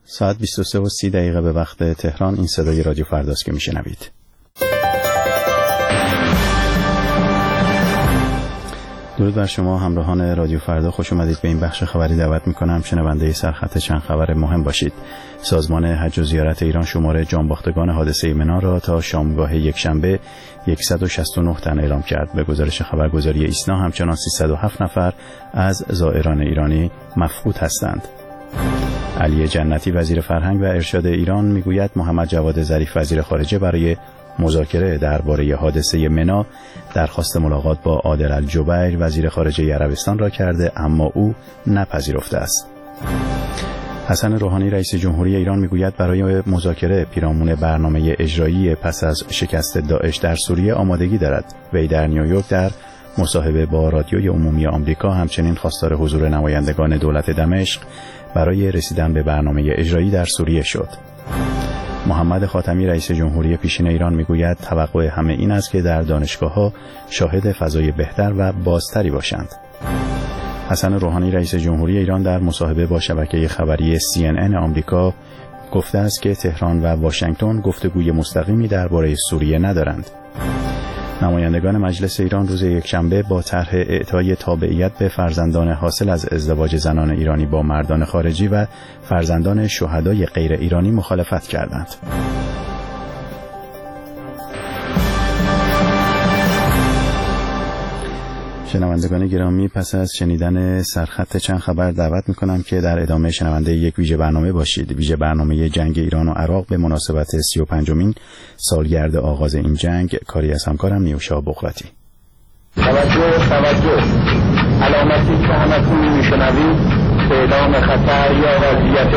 ساعت 23:30 به وقت تهران. این صدای رادیو فرداست که میشنوید. درود بر شما همراهان رادیو فردا، خوش اومدید به این بخش خبری. دعوت میکنم شنونده سرخط چند خبر مهم باشید. سازمان حج و زیارت ایران شماره جانباختگان حادثه منی را تا شامگاه یکشنبه 169 تن اعلام کرد. به گزارش خبرگزاری ایسنا همچنان 307 نفر از زائران ایرانی مفقود هستند. علی جنتی وزیر فرهنگ و ارشاد ایران میگوید محمد جواد ظریف وزیر خارجه برای مذاکره درباره حادثه منی درخواست ملاقات با عادل الجبیر وزیر خارجه عربستان را کرده، اما او نپذیرفته است. حسن روحانی رئیس جمهوری ایران میگوید برای مذاکره پیرامون برنامه اجرایی پس از شکست داعش در سوریه آمادگی دارد. وی در نیویورک در مصاحبه با رادیوی عمومی آمریکا همچنین خواستار حضور نمایندگان دولت دمشق برای رسیدن به برنامه اجرایی در سوریه شد. محمد خاتمی رئیس جمهوری پیشین ایران میگوید توقع همه این است که در دانشگاه‌ها شاهد فضای بهتر و بازتری باشند. حسن روحانی رئیس جمهوری ایران در مصاحبه با شبکه خبری CNN آمریکا گفته است که تهران و واشنگتن گفتگوی مستقیمی درباره سوریه ندارند. نمایندگان مجلس ایران روز یکشنبه با طرح اعطای تابعیت به فرزندان حاصل از ازدواج زنان ایرانی با مردان خارجی و فرزندان شهدای غیر ایرانی مخالفت کردند. شنوندگان گرامی، پس از شنیدن سرخط چند خبر دعوت میکنم که در ادامه شنونده یک ویژه برنامه باشید. ویژه برنامه جنگ ایران و عراق به مناسبت 35مین سالگرد آغاز این جنگ، کاری از همکارم نیوشا بغراتی. توجه علامتی که همتون میشنوید اعلام خطر یا وضعیت